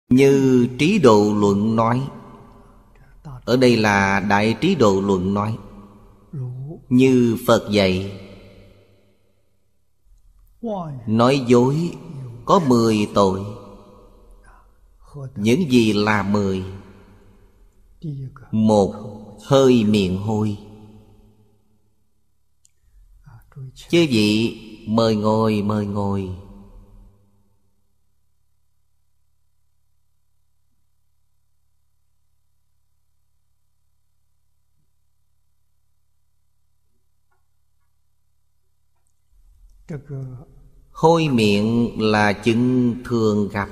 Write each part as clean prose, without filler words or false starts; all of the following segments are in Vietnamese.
Như Trí Độ Luận nói. Ở đây là Đại Trí Độ Luận nói. Như Phật dạy, nói dối có 10 tội. Những gì là 10? Một, hơi miệng hôi. Chư vị mời ngồi, mời ngồi. Hôi miệng là chứng thường gặp.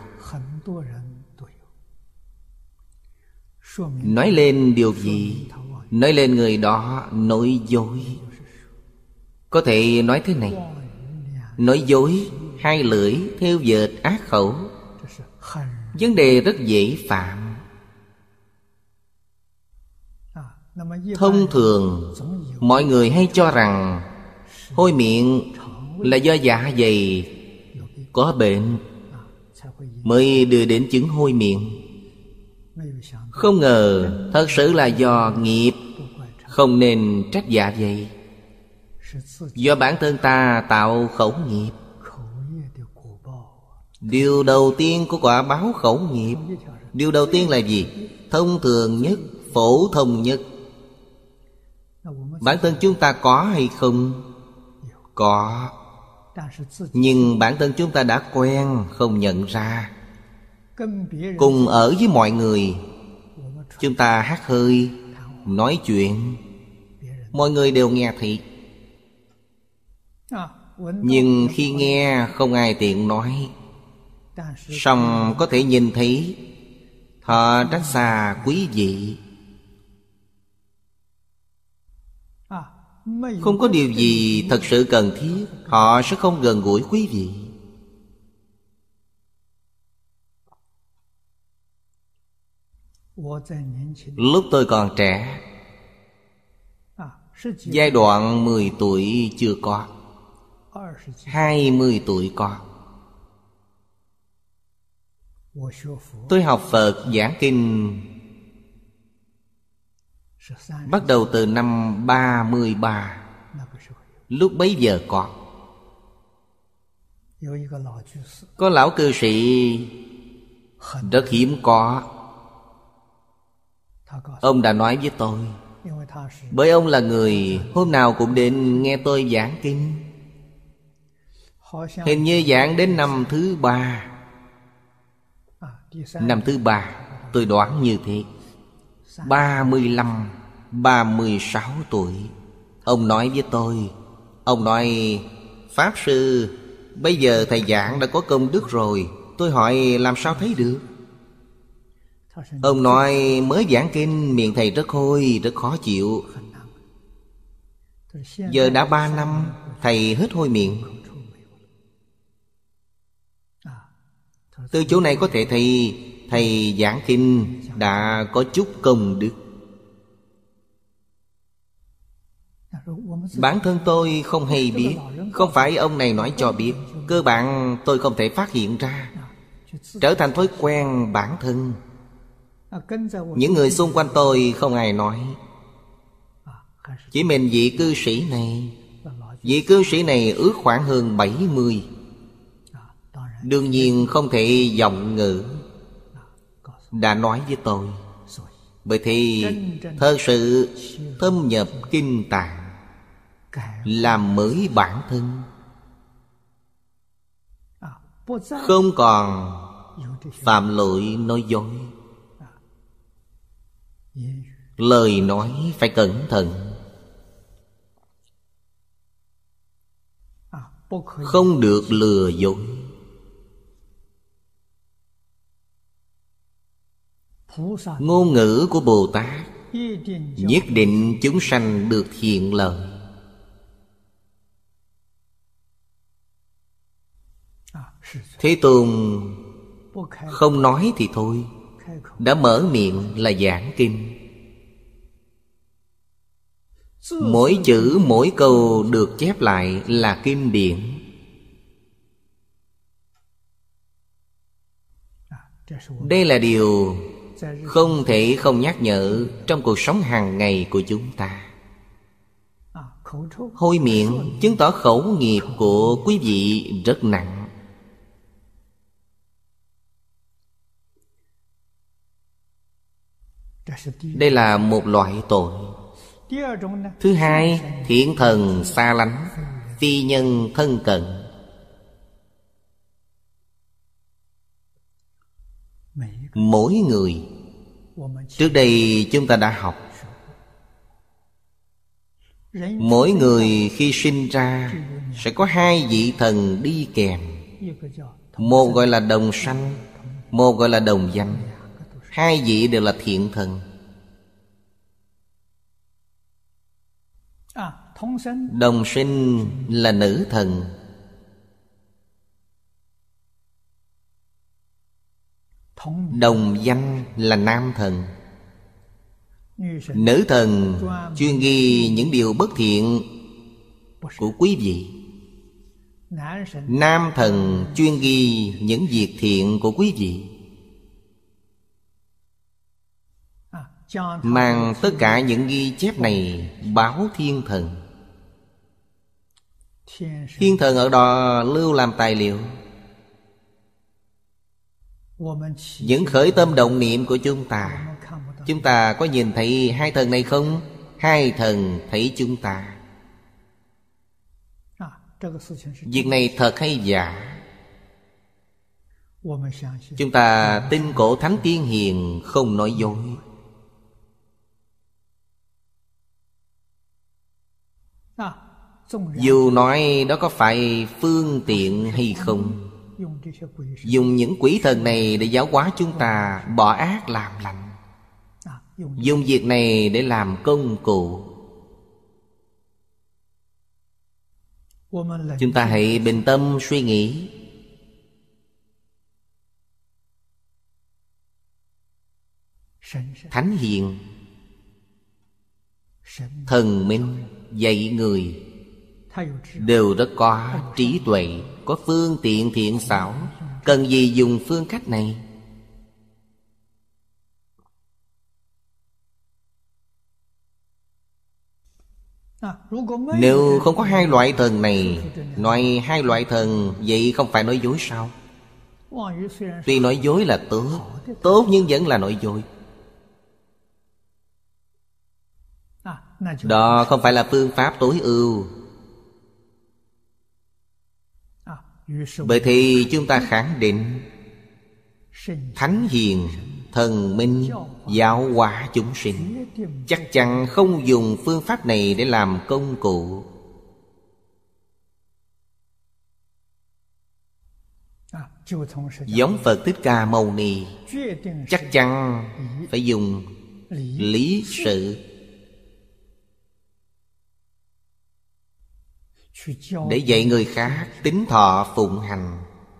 Nói lên điều gì? Nói lên người đó nói dối. Có thể nói thế này: nói dối, hai lưỡi, theo dệt ác khẩu. Vấn đề rất dễ phạm. Thông thường mọi người hay cho rằng hôi miệng là do dạ dày có bệnh mới đưa đến chứng hôi miệng. Không ngờ thật sự là do nghiệp. Không nên trách dạ dày. Do bản thân ta tạo khẩu nghiệp. Điều đầu tiên của quả báo khẩu nghiệp, điều đầu tiên là gì? Thông thường nhất, phổ thông nhất. Bản thân chúng ta có hay không? Có. Nhưng bản thân chúng ta đã quen, không nhận ra. Cùng ở với mọi người, chúng ta hát hơi, nói chuyện, mọi người đều nghe thấy. Nhưng khi nghe không ai tiện nói, song có thể nhìn thấy. Họ tránh xa quý vị. Không có điều gì thật sự cần thiết, họ sẽ không gần gũi quý vị. Lúc tôi còn trẻ, giai đoạn 10 tuổi chưa có, 20 tuổi có. Tôi học Phật giảng kinh bắt đầu từ năm 33. Lúc bấy giờ có lão cư sĩ rất hiếm có. Ông đã nói với tôi, bởi ông là người hôm nào cũng đến nghe tôi giảng kinh. Hình như giảng đến năm thứ 3. Năm thứ 3, tôi đoán như thế. 35, 36 tuổi. Ông nói với tôi, ông nói: Pháp Sư, bây giờ thầy giảng đã có công đức rồi. Tôi hỏi làm sao thấy được? Ông nói mới giảng kinh miệng thầy rất hôi, rất khó chịu. Giờ đã 3 năm thầy hết hôi miệng. Từ chỗ này có thể thầy giảng kinh đã có chút công đức. Bản thân tôi không hay biết, không phải ông này nói cho biết. Cơ bản tôi không thể phát hiện ra, trở thành thói quen bản thân. Những người xung quanh tôi không ai nói. Chỉ mình vị cư sĩ này. Vị cư sĩ này ước khoảng hơn 70. Đương nhiên không thể giọng ngữ. Đã nói với tôi. Bởi thì thật sự thâm nhập kinh tạng, làm mới bản thân, không còn phạm lỗi nói dối. Lời nói phải cẩn thận, không được lừa dối. Ngôn ngữ của Bồ Tát nhất định chúng sanh được thiện lợi. Thế Tôn không nói thì thôi, đã mở miệng là giảng kinh. Mỗi chữ mỗi câu được chép lại là kinh điển. Đây là điều không thể không nhắc nhở trong cuộc sống hàng ngày của chúng ta. Hôi miệng chứng tỏ khẩu nghiệp của quý vị rất nặng. Đây là một loại tội. Thứ hai, thiện thần xa lánh, phi nhân thân cận. Mỗi người, trước đây chúng ta đã học, mỗi người khi sinh ra sẽ có hai vị thần đi kèm. Một gọi là đồng sanh, một gọi là đồng danh. Hai vị đều là thiện thần. Đồng sinh là nữ thần, đồng danh là nam thần. Nữ thần chuyên ghi những điều bất thiện của quý vị. Nam thần chuyên ghi những việc thiện của quý vị. Mang tất cả những ghi chép này báo thiên thần. Thiên thần ở đó lưu làm tài liệu. Những khởi tâm động niệm của chúng ta có nhìn thấy hai thần này không? Hai thần thấy chúng ta. Việc này thật hay giả? Chúng ta tin cổ thánh tiên hiền không nói dối. Dù nói đó có phải phương tiện hay không, dùng những quỷ thần này để giáo hóa chúng ta bỏ ác làm lành, dùng việc này để làm công cụ. Chúng ta hãy bình tâm suy nghĩ. Thánh hiền, thần minh dạy người đều rất có trí tuệ, có phương tiện thiện xảo. Cần gì dùng phương cách này? Nếu không có hai loại thần này, nói hai loại thần vậy không phải nói dối sao? Tuy nói dối là tốt nhưng vẫn là nói dối. Đó không phải là phương pháp tối ưu. Bởi thì chúng ta khẳng định thánh hiền, thần minh giáo hóa chúng sinh chắc chắn không dùng phương pháp này để làm công cụ. Giống Phật Thích Ca Mâu Ni chắc chắn phải dùng lý sự để dạy người khác tín thọ phụng hành.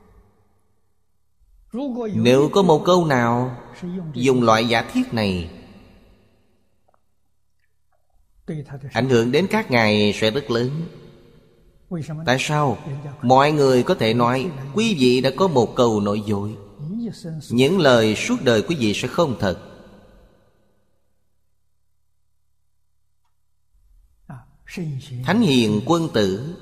Nếu có một câu nào dùng loại giả thiết này, ảnh hưởng đến các ngài sẽ rất lớn. Tại sao? Mọi người có thể nói quý vị đã có một câu nói dối, những lời suốt đời quý vị sẽ không thật. Thánh hiền quân tử,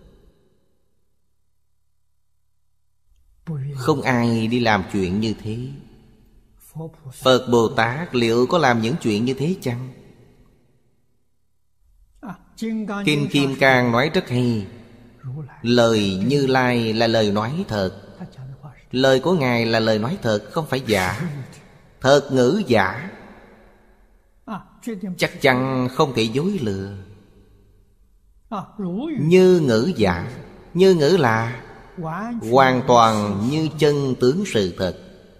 không ai đi làm chuyện như thế. Phật Bồ Tát liệu có làm những chuyện như thế chăng? Kinh Kim Cang nói rất hay. Lời Như Lai là lời nói thật. Lời của Ngài là lời nói thật, không phải giả. Thật ngữ giả, chắc chắn không thể dối lừa. Như ngữ giả, như ngữ là hoàn toàn như chân tướng sự thật.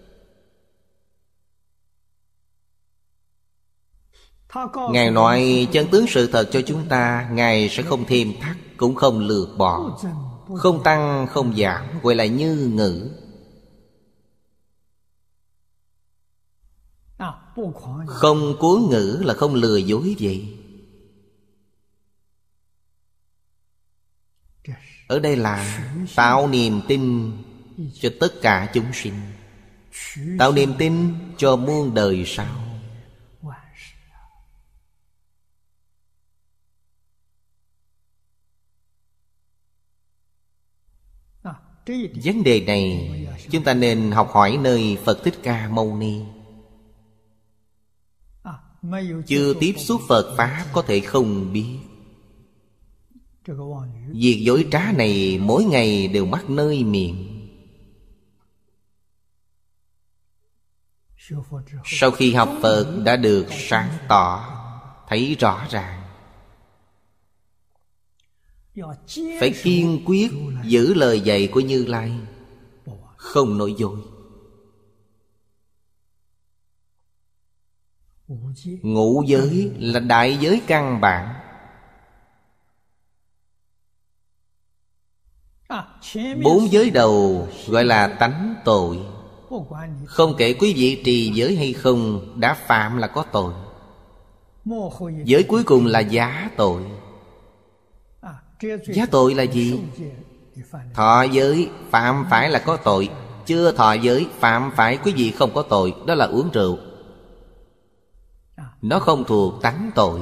Ngài nói chân tướng sự thật cho chúng ta, Ngài sẽ không thêm thắt, cũng không lược bỏ, không tăng không giảm, gọi là như ngữ. Không cố ngữ là không lừa dối vậy. Ở đây là tạo niềm tin cho tất cả chúng sinh. tạo niềm tin cho muôn đời sau. Vấn đề này chúng ta nên học hỏi nơi Phật Thích Ca Mâu Ni. Chưa tiếp xúc Phật Pháp có thể không biết. Việc dối trá này mỗi ngày đều mắc nơi miệng. Sau khi học Phật đã được sáng tỏ, thấy rõ ràng, phải kiên quyết giữ lời dạy của Như Lai, không nói dối. Ngũ giới là đại giới căn bản. Bốn giới đầu gọi là tánh tội. Không kể quý vị trì giới hay không, đã phạm là có tội. Giới cuối cùng là giá tội. Giá tội là gì? Thọ giới phạm phải là có tội. Chưa thọ giới phạm phải quý vị không có tội. Đó là uống rượu. Nó không thuộc tánh tội.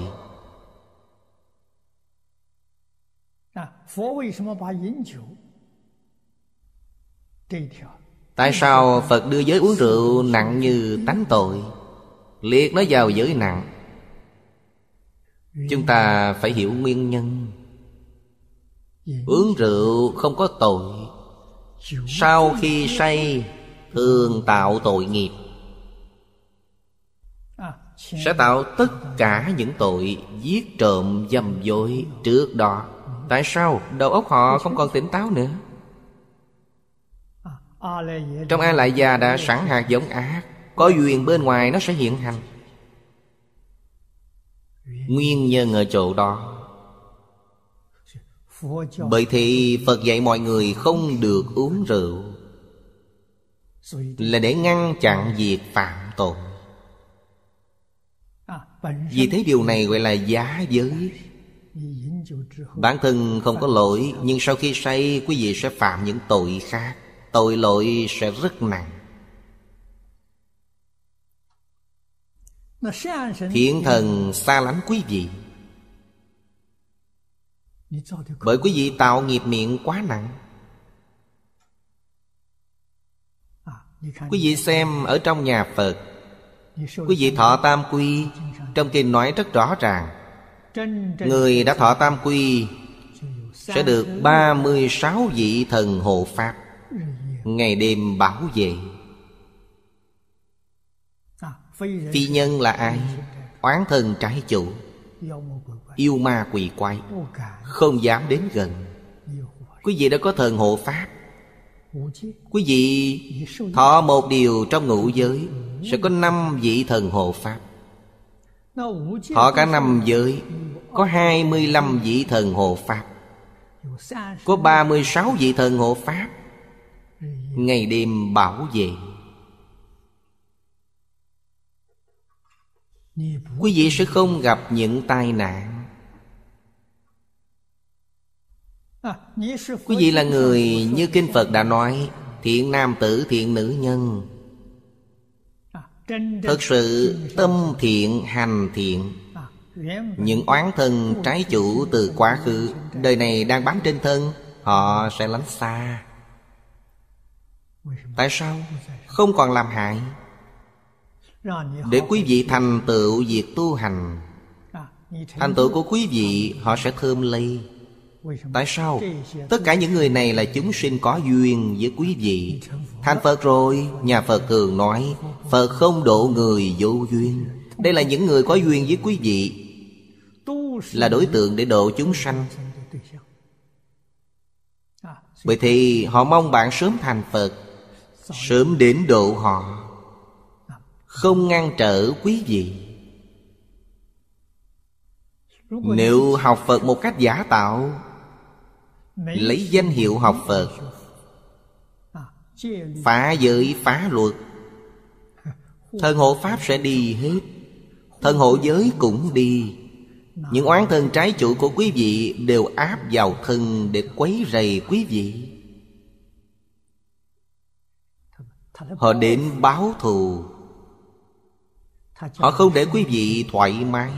Tại sao Phật đưa giới uống rượu nặng như tánh tội, liệt nó vào giới nặng? Chúng ta phải hiểu nguyên nhân. Uống rượu không có tội. Sau khi say thường tạo tội nghiệp, sẽ tạo tất cả những tội giết trộm dâm dối trước đó. Tại sao? Đầu óc họ không còn tỉnh táo nữa. Trong A Lại Gia đã sẵn hạt giống ác. Có duyên bên ngoài nó sẽ hiện hành. Nguyên nhân ở chỗ đó. Bởi thì Phật dạy mọi người không được uống rượu, là để ngăn chặn việc phạm tội. Vì thế điều này gọi là giá giới. Bản thân không có lỗi, nhưng sau khi say quý vị sẽ phạm những tội khác. Tội lỗi sẽ rất nặng. Thiện thần xa lánh quý vị, bởi quý vị tạo nghiệp miệng quá nặng. Quý vị xem ở trong nhà Phật, quý vị thọ tam quy, trong kinh nói rất rõ ràng, người đã thọ tam quy sẽ được 36 vị thần hộ pháp, ngày đêm bảo vệ. Phi nhân là ai? Oán thần trái chủ, yêu ma quỷ quái, không dám đến gần. Quý vị đã có thần hộ pháp. Quý vị thọ một điều trong ngũ giới, sẽ có 5 vị thần hộ pháp. Thọ cả 5 giới, có 25 vị thần hộ pháp, có 36 vị thần hộ pháp, ngày đêm bảo vệ. Quý vị sẽ không gặp những tai nạn. Quý vị là người như kinh Phật đã nói, thiện nam tử thiện nữ nhân. Thật sự tâm thiện hành thiện. Những oán thân trái chủ từ quá khứ, đời này đang bám trên thân, họ sẽ lánh xa. Tại sao? Không còn làm hại, để quý vị thành tựu việc tu hành. Thành tựu của quý vị họ sẽ thơm lây. Tại sao? Tất cả những người này là chúng sinh có duyên với quý vị. Thành Phật rồi, nhà Phật thường nói Phật không độ người vô duyên. Đây là những người có duyên với quý vị, là đối tượng để độ chúng sanh. Bởi thì họ mong bạn sớm thành Phật, sớm đến độ họ, không ngăn trở quý vị. Nếu học Phật một cách giả tạo, lấy danh hiệu học Phật, phá giới phá luật, thần hộ pháp sẽ đi hết, thần hộ giới cũng đi. Những oán thân trái chủ của quý vị đều áp vào thân để quấy rầy quý vị. Họ đến báo thù. Họ không để quý vị thoải mái.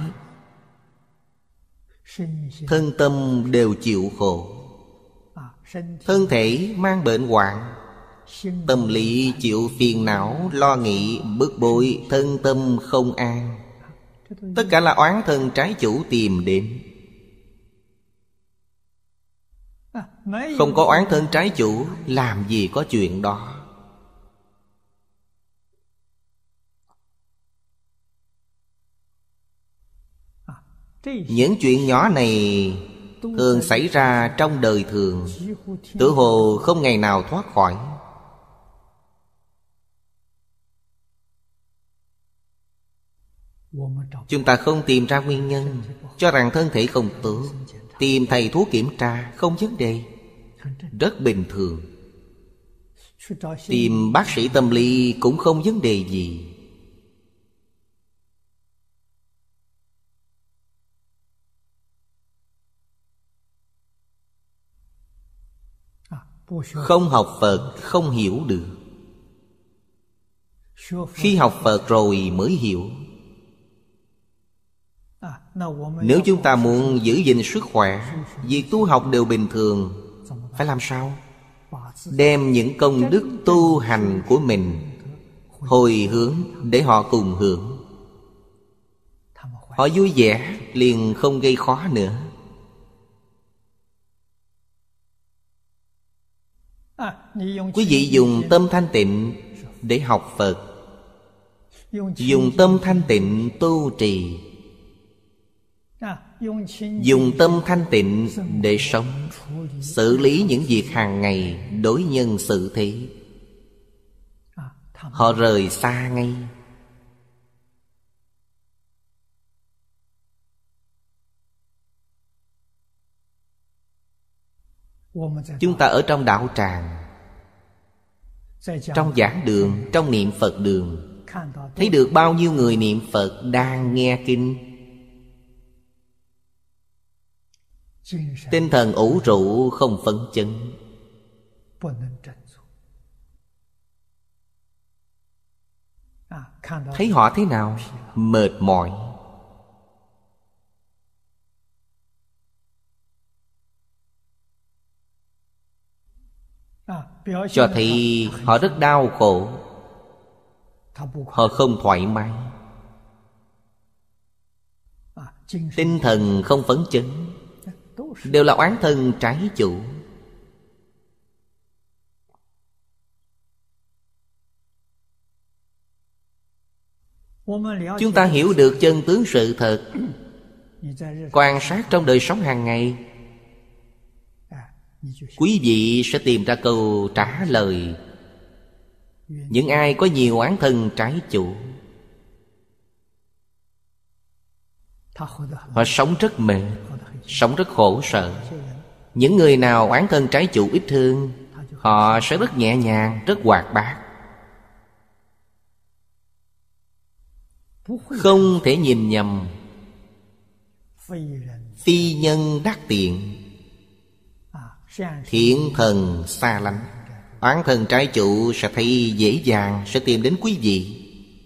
Thân tâm đều chịu khổ. Thân thể mang bệnh hoạn, tâm lý chịu phiền não, lo nghĩ, bức bối, thân tâm không an. Tất cả là oán thân trái chủ tìm đến. Không có oán thân trái chủ, làm gì có chuyện đó. Những chuyện nhỏ này thường xảy ra trong đời thường, tự hồ không ngày nào thoát khỏi. Chúng ta không tìm ra nguyên nhân, cho rằng thân thể không tốt, tìm thầy thuốc kiểm tra, không vấn đề, rất bình thường. Tìm bác sĩ tâm lý cũng không vấn đề gì. Không học Phật không hiểu được. Khi học Phật rồi mới hiểu. Nếu chúng ta muốn giữ gìn sức khỏe, việc tu học đều bình thường, phải làm sao? Đem những công đức tu hành của mình hồi hướng để họ cùng hưởng. Họ vui vẻ liền không gây khó nữa. Quý vị dùng tâm thanh tịnh để học Phật, dùng tâm thanh tịnh tu trì, dùng tâm thanh tịnh để sống, xử lý những việc hàng ngày, đối nhân xử thế. Họ rời xa ngay. Chúng ta ở trong đạo tràng, trong giảng đường, trong niệm Phật đường, thấy được bao nhiêu người niệm Phật đang nghe kinh. Tinh thần ủ rũ không phấn chấn. Thấy họ thế nào? Mệt mỏi. Cho thấy họ rất đau khổ. Họ không thoải mái. Tinh thần không phấn chấn, đều là oán thân trái chủ. Chúng ta hiểu được chân tướng sự thật, quan sát trong đời sống hàng ngày, quý vị sẽ tìm ra câu trả lời. Những ai có nhiều oán thân trái chủ, họ sống rất mệt, sống rất khổ sở. Những người nào oán thân trái chủ ít hơn, họ sẽ rất nhẹ nhàng, rất hoạt bát. Không thể nhìn nhầm. Phi nhân đắc tiện, thiện thần xa lánh. Oán thần trái chủ sẽ thấy dễ dàng, sẽ tìm đến quý vị.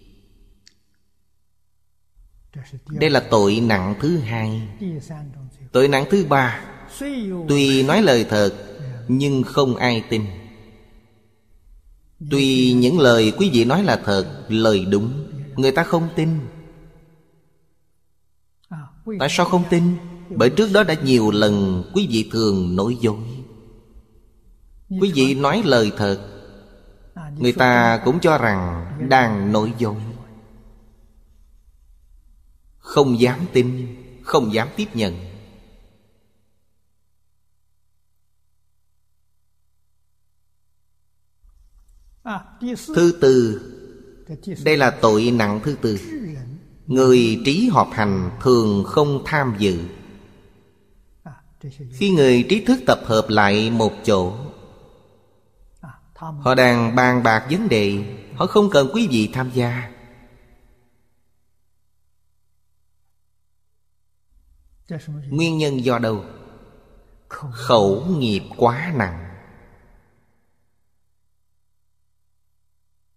Đây là tội nặng thứ hai. Tội nặng thứ ba, tuy nói lời thật nhưng không ai tin. Tuy những lời quý vị nói là thật, lời đúng, người ta không tin. Tại sao không tin? Bởi trước đó đã nhiều lần quý vị thường nói dối. Quý vị nói lời thật, người ta cũng cho rằng đang nói dối, không dám tin, không dám tiếp nhận. Thứ tư, đây là tội nặng thứ tư. Người trí họp hành thường không tham dự. Khi người trí thức tập hợp lại một chỗ, họ đang bàn bạc vấn đề, họ không cần quý vị tham gia. Nguyên nhân do đâu? Khẩu nghiệp quá nặng.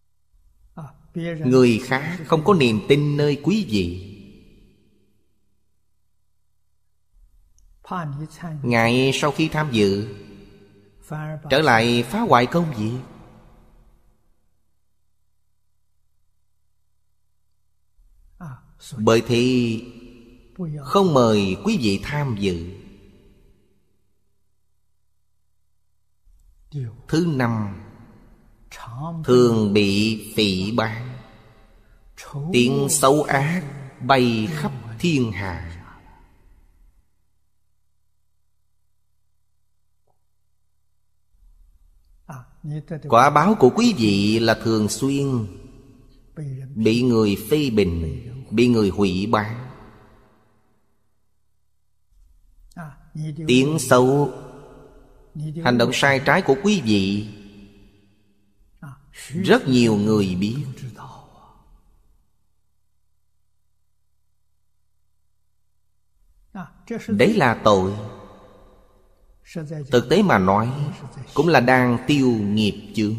người khác không có niềm tin nơi quý vị. Ngại sau khi tham dự trở lại phá hoại công việc. Bởi thì không mời quý vị tham dự. Thứ năm, thường bị phỉ báng, tiếng xấu ác bay khắp thiên hạ. Quả báo của quý vị là thường xuyên bị người phê bình, bị người hủy báng. Tiếng xấu, hành động sai trái của quý vị rất nhiều người biết. Đấy là tội. Thực tế mà nói, cũng là đang tiêu nghiệp chướng.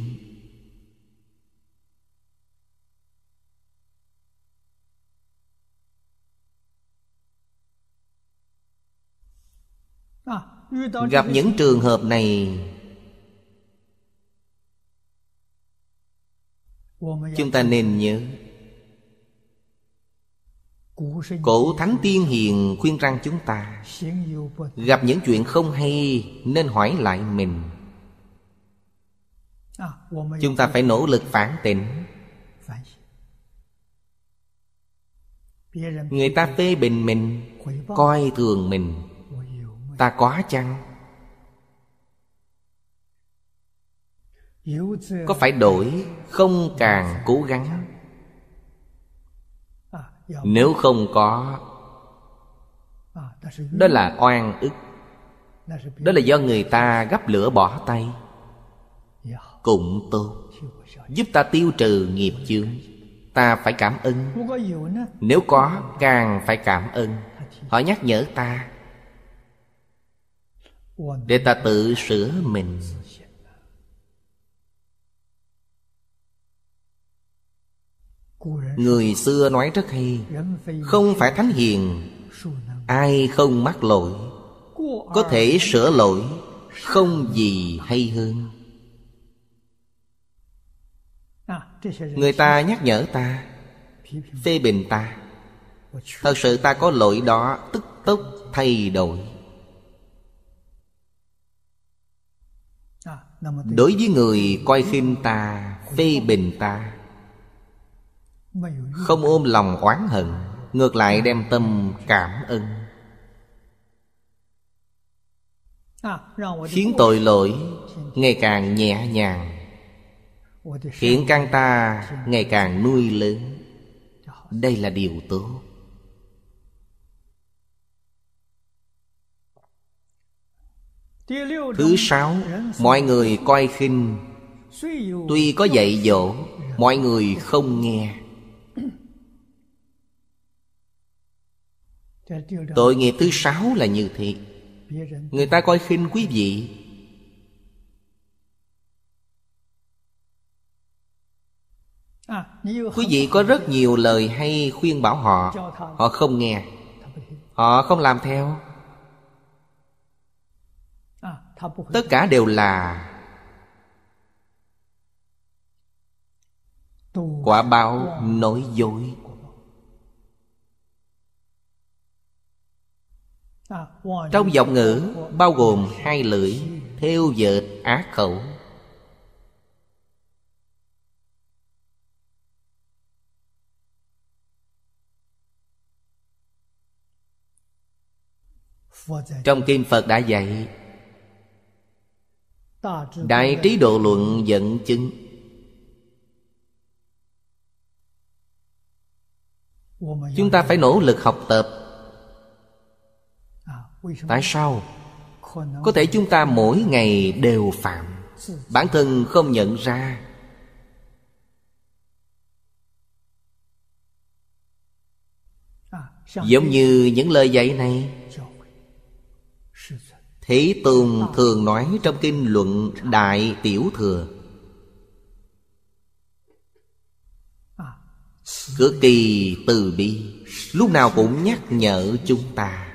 Gặp những trường hợp này, chúng ta nên nhớ, cổ thánh tiên hiền khuyên rằng chúng ta gặp những chuyện không hay nên hỏi lại mình. Chúng ta phải nỗ lực phản tỉnh. Người ta phê bình mình, coi thường mình, ta có chăng? Có phải đổi, không càng cố gắng? Nếu không có, đó là oan ức. Đó là do người ta gắp lửa bỏ tay. Cũng tốt, giúp ta tiêu trừ nghiệp chướng. Ta phải cảm ơn. Nếu có, càng phải cảm ơn. Họ nhắc nhở ta để ta tự sửa mình. Người xưa nói rất hay, không phải thánh hiền ai không mắc lỗi, có thể sửa lỗi, không gì hay hơn. Người ta nhắc nhở ta, phê bình ta, thật sự ta có lỗi đó, tức tốc thay đổi. Đối với người coi khinh ta, phê bình ta, không ôm lòng oán hận, ngược lại đem tâm cảm ơn, khiến tội lỗi ngày càng nhẹ nhàng, khiến căn ta ngày càng nuôi lớn. Đây là điều tốt. Thứ sáu, mọi người coi khinh. Tuy có dạy dỗ, mọi người không nghe. Tội nghiệp thứ sáu là như thế. Người ta coi khinh quý vị, quý vị có rất nhiều lời hay khuyên bảo họ, họ không nghe, họ không làm theo. Tất cả đều là quả báo nói dối. Trong giọng ngữ bao gồm hai lưỡi, thêu dệt ác khẩu. Trong kinh Phật đã dạy, Đại Trí Độ Luận dẫn chứng, chúng ta phải nỗ lực học tập. Tại sao? Có thể chúng ta mỗi ngày đều phạm, bản thân không nhận ra. Giống như những lời dạy này, Thế Tôn thường nói trong kinh luận Đại Tiểu Thừa, cực kỳ từ bi, lúc nào cũng nhắc nhở chúng ta.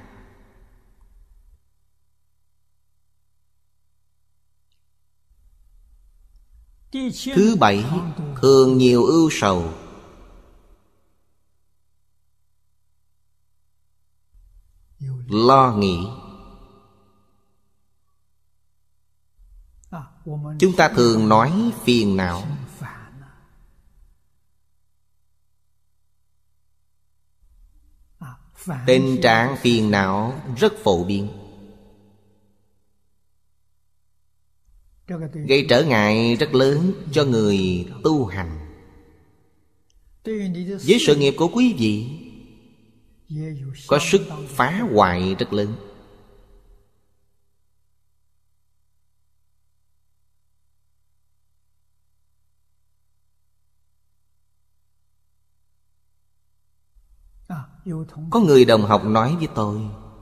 Thứ bảy, thường nhiều ưu sầu. Lo nghĩ. Chúng ta thường nói phiền não. Tình trạng phiền não rất phổ biến, gây trở ngại rất lớn cho người tu hành. Với sự nghiệp của quý vị có sức phá hoại rất lớn. Có người đồng học nói với tôi,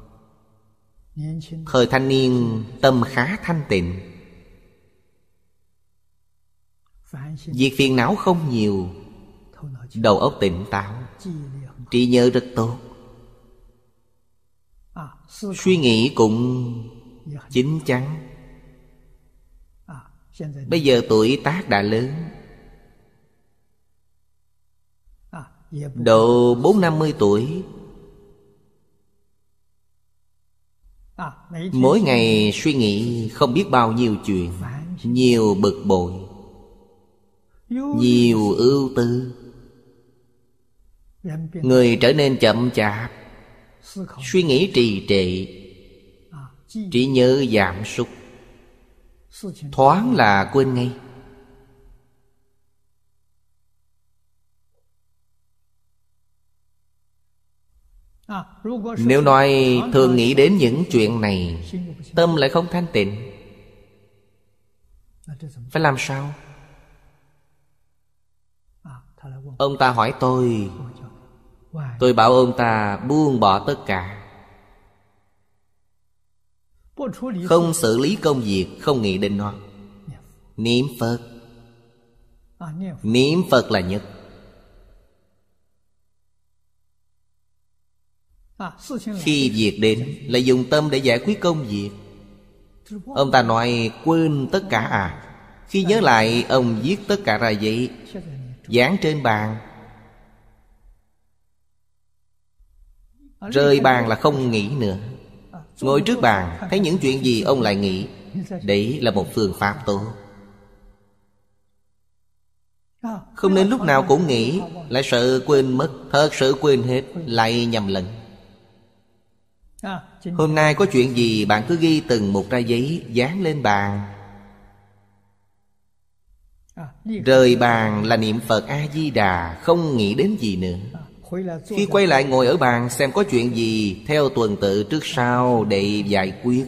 thời thanh niên tâm khá thanh tịnh, việc phiền não không nhiều, đầu óc tỉnh táo, trí nhớ rất tốt, suy nghĩ cũng chín chắn. Bây giờ tuổi tác đã lớn, độ 40-50 tuổi, mỗi ngày suy nghĩ không biết bao nhiêu chuyện, nhiều bực bội, nhiều ưu tư. Người trở nên chậm chạp, suy nghĩ trì trệ, trí nhớ giảm sút, thoáng là quên ngay. Nếu nói thường nghĩ đến những chuyện này, tâm lại không thanh tịnh, phải làm sao? Ông ta hỏi tôi bảo ông ta buông bỏ tất cả, không xử lý công việc, không nghĩ đến nó. Niệm Phật. Niệm Phật là nhất. Khi việc đến là dùng tâm để giải quyết công việc. Ông ta nói quên tất cả à? Khi nhớ lại, ông viết tất cả ra giấy, dán trên bàn. Rời bàn là không nghĩ nữa. Ngồi trước bàn, thấy những chuyện gì ông lại nghĩ. Đấy là một phương pháp tốt. Không nên lúc nào cũng nghĩ, lại sợ quên mất. Thật sự quên hết, lại nhầm lẫn. Hôm nay có chuyện gì bạn cứ ghi từng mục ra giấy, dán lên bàn. Rời bàn là niệm Phật A-di-đà, không nghĩ đến gì nữa. Khi quay lại ngồi ở bàn, xem có chuyện gì, theo tuần tự trước sau để giải quyết.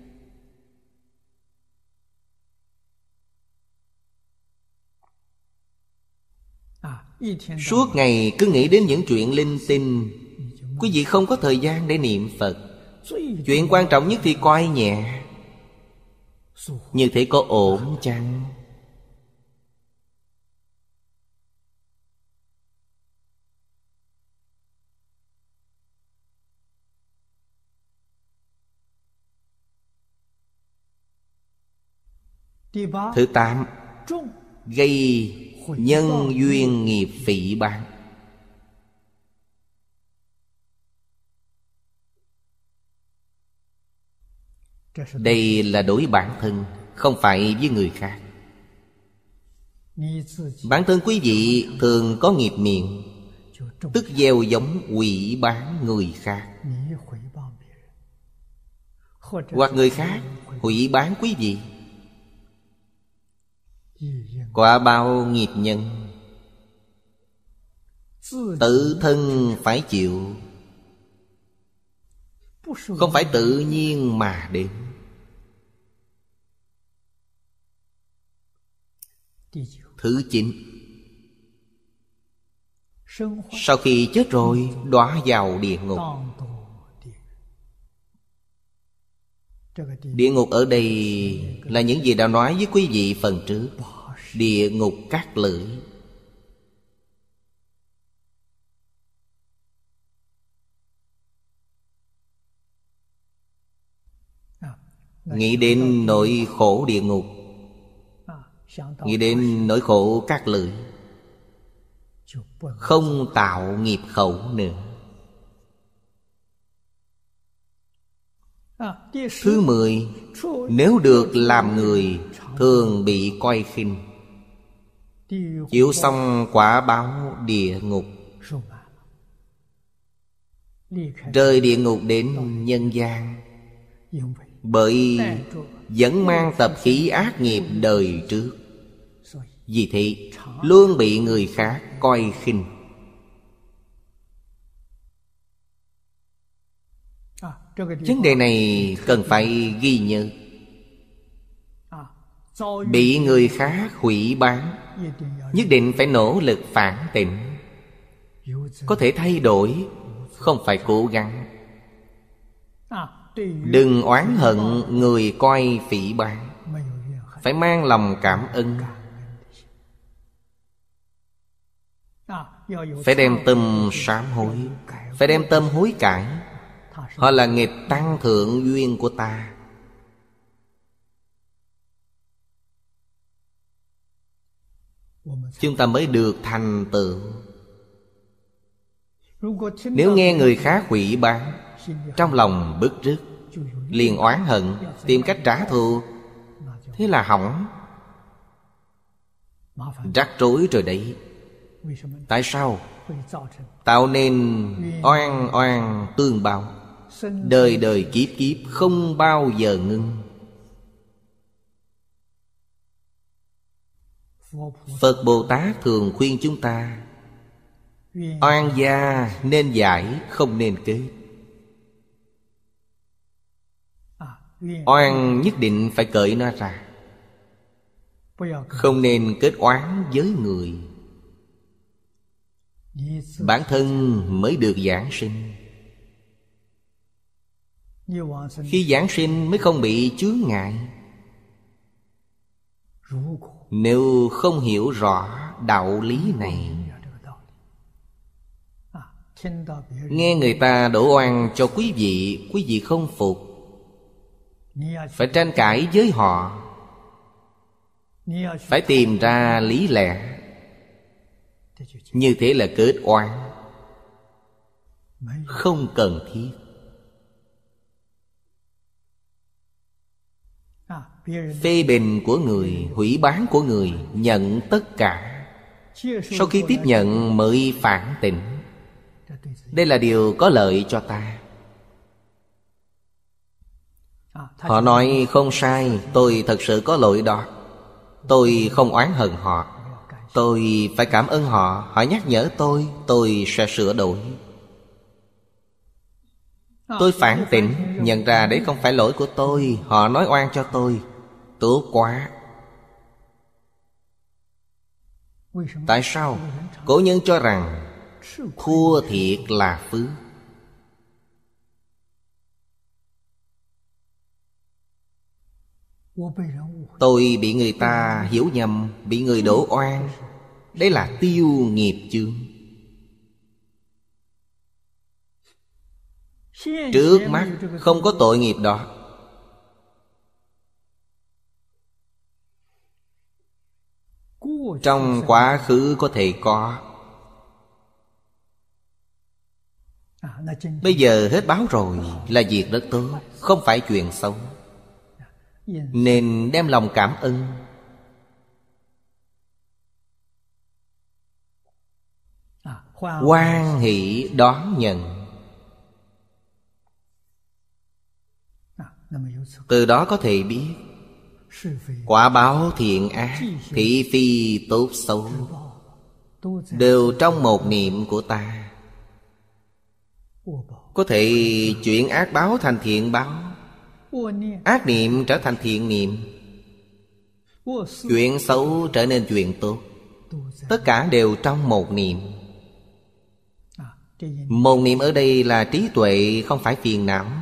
Suốt ngày cứ nghĩ đến những chuyện linh tinh, quý vị không có thời gian để niệm Phật. Chuyện quan trọng nhất thì coi nhẹ. Như thế có ổn chăng? Thứ 8, gây nhân duyên nghiệp phỉ báng. Đây là đối bản thân, không phải với người khác. Bản thân quý vị thường có nghiệp miệng, tức gieo giống hủy báng người khác, hoặc người khác hủy báng quý vị. Quả báo nghiệp nhân, tự thân phải chịu, không phải tự nhiên mà đến. Thứ 9, sau khi chết rồi đọa vào địa ngục. Địa ngục ở đây là những gì đã nói với quý vị phần trước. Địa ngục Cát Lưỡi. nghĩ đến nỗi khổ địa ngục, nghĩ đến nỗi khổ cát lưỡi, không tạo nghiệp khẩu nữa. Thứ 10, nếu được làm người thường bị coi khinh, chịu xong quả báo địa ngục, rời địa ngục đến nhân gian, bởi vẫn mang tập khí ác nghiệp đời trước. Vì thế luôn bị người khác coi khinh. Vấn đề này cần phải ghi nhớ. Bị người khác hủy bán, nhất định phải nỗ lực phản tỉnh. Có thể thay đổi, không phải cố gắng. Đừng oán hận người coi phỉ báng, phải mang lòng cảm ơn. Phải đem tâm sám hối, phải đem tâm hối cải. Họ là nghiệp tăng thượng duyên của ta. Chúng ta mới được thành tựu. Nếu nghe người khác hủy bán, trong lòng bức rứt, liền oán hận, tìm cách trả thù, thế là hỏng, rắc rối rồi đấy. Tại sao? Tạo nên oan oan tương báo, đời đời kiếp kiếp không bao giờ ngưng. Phật Bồ Tát thường khuyên chúng ta, oan gia nên giải, không nên kết. Oan nhất định phải cởi nó ra, không nên kết oán với người. Bản thân mới được giảng sinh. Khi giảng sinh mới không bị chướng ngại. Nếu không hiểu rõ đạo lý này, nghe người ta đổ oan cho quý vị không phục, phải tranh cãi với họ, phải tìm ra lý lẽ. Như thế là kết oán, không cần thiết. Phê bình của người, hủy bán của người, nhận tất cả. Sau khi tiếp nhận mới phản tỉnh. Đây là điều có lợi cho ta. Họ nói không sai, tôi thật sự có lỗi đó. Tôi không oán hận họ, tôi phải cảm ơn họ. Họ nhắc nhở tôi sẽ sửa đổi. Tôi phản tỉnh, nhận ra đấy không phải lỗi của tôi. Họ nói oan cho tôi, tốt quá. Tại sao? Cổ nhân cho rằng thua thiệt là phước. Tôi bị người ta hiểu nhầm, bị người đổ oan, đấy là tiêu nghiệp chướng. Trước mắt không có tội nghiệp đó. Trong quá khứ có thể có. Bây giờ hết báo rồi, là việc rất tốt, không phải chuyện xấu. Nên đem lòng cảm ơn. Hoan hỷ đón nhận. Từ đó có thể biết quả báo thiện ác, thị phi tốt xấu đều trong một niệm của ta. Có thể chuyển ác báo thành thiện báo, ác niệm trở thành thiện niệm, chuyện xấu trở nên chuyện tốt. Tất cả đều trong một niệm. Một niệm ở đây là trí tuệ, không phải phiền não.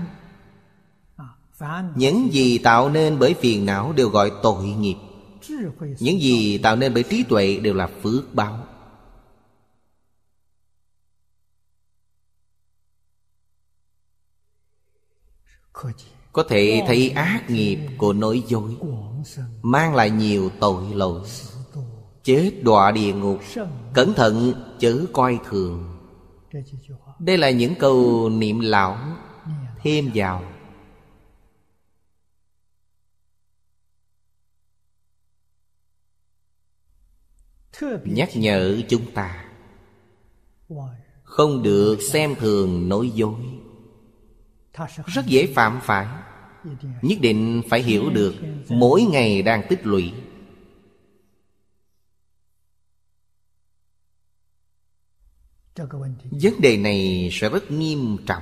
Những gì tạo nên bởi phiền não đều gọi tội nghiệp. Những gì tạo nên bởi trí tuệ đều là phước báo. có thể thấy ác nghiệp của nói dối mang lại nhiều tội lỗi, chết đọa địa ngục. Cẩn thận chớ coi thường. Đây là những câu niệm lão thêm vào. Nhắc nhở chúng ta không được xem thường nói dối. Rất dễ phạm phải. Nhất định phải hiểu được mỗi ngày đang tích lũy. Vấn đề này sẽ rất nghiêm trọng.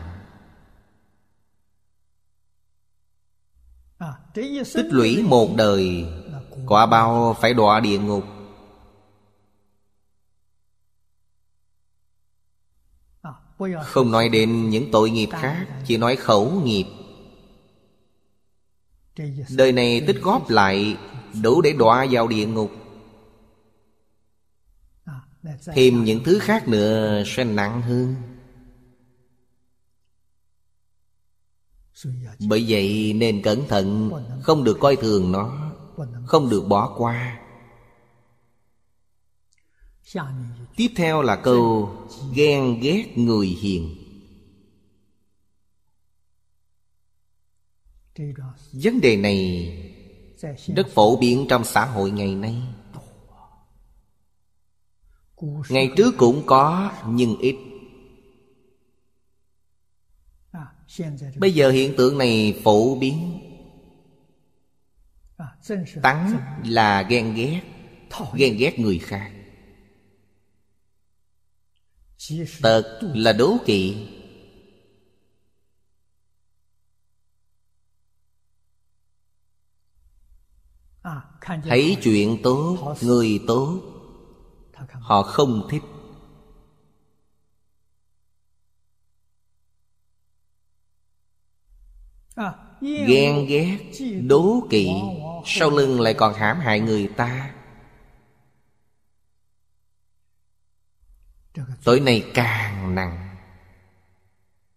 Tích lũy một đời, quả báo phải đọa địa ngục. Không nói đến những tội nghiệp khác, chỉ nói khẩu nghiệp. Đời này tích góp lại đủ để đọa vào địa ngục. Thêm những thứ khác nữa sẽ nặng hơn. Bởi vậy nên cẩn thận, không được coi thường nó, không được bỏ qua. Tiếp theo là câu ghen ghét người hiền. Vấn đề này rất phổ biến trong xã hội ngày nay. Ngày trước cũng có nhưng ít. Bây giờ hiện tượng này phổ biến. Tánh là ghen ghét. Ghen ghét người khác. Tật là đố kỵ. Thấy chuyện tốt, người tốt, họ không thích. Ghen ghét, đố kỵ, sau lưng lại còn hãm hại người ta. Tội này càng nặng.